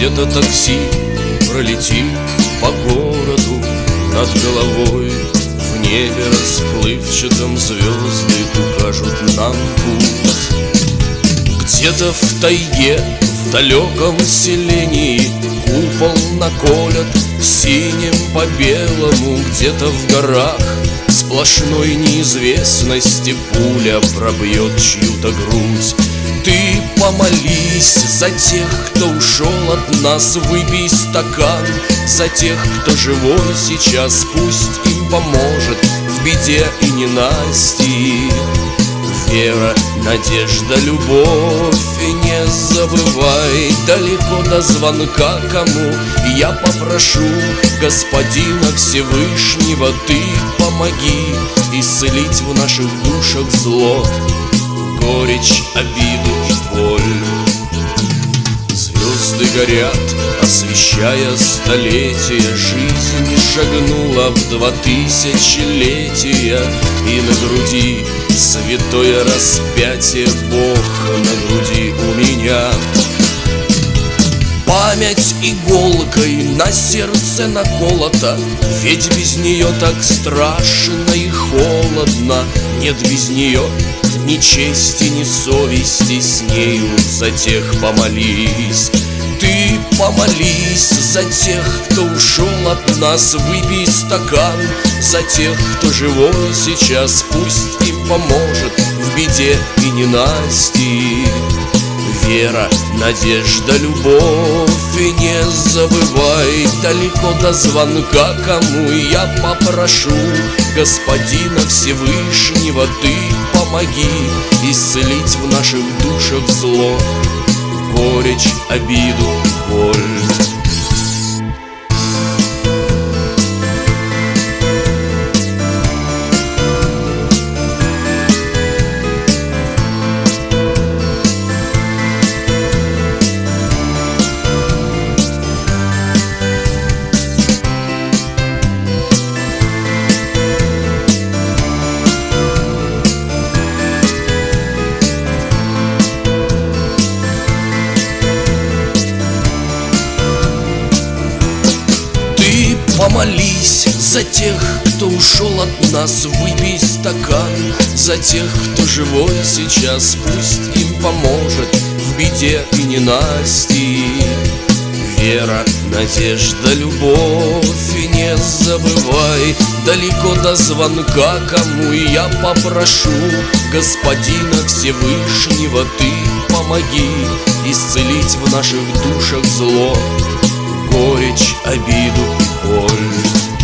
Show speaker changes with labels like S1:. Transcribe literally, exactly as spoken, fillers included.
S1: Где-то такси пролетит по городу над головой. В небе расплывчатом звезды укажут нам путь. Где-то в тайге, в далеком селении купол наколят синим по белому. Где-то в горах сплошной неизвестности пуля пробьет чью-то грудь. Ты помолись за тех, кто ушел от нас, выпей стакан за тех, кто живой сейчас, пусть им поможет в беде и ненастье вера, надежда, любовь. И не забывай далеко до звонка кому я попрошу Господина Всевышнего, ты помоги исцелить в наших душах зло, горечь, обиду и боль. Звезды горят, освещая столетия, жизнь шагнула в два тысячелетия, и на груди святое распятие, Бог на груди у меня. Память иголкой на сердце наколота, ведь без нее так страшно и холодно. Нет без нее ни чести, ни совести, с нею за тех помолись. Ты помолись за тех, кто ушел от нас, выпей стакан за тех, кто живой сейчас, пусть им поможет в беде и ненастье вера, надежда, любовь. И не забывай далеко до звонка кому я попрошу Господина Всевышнего, ты помоги исцелить в наших душах зло, горечь, обиду, боль.
S2: Помолись за тех, кто ушел от нас, выпей стакан за тех, кто живой сейчас, пусть им поможет в беде и ненастье вера, надежда, любовь. И не забывай далеко до звонка кому я попрошу Господина Всевышнего, ты помоги исцелить в наших душах зло, горечь, обиду, боль.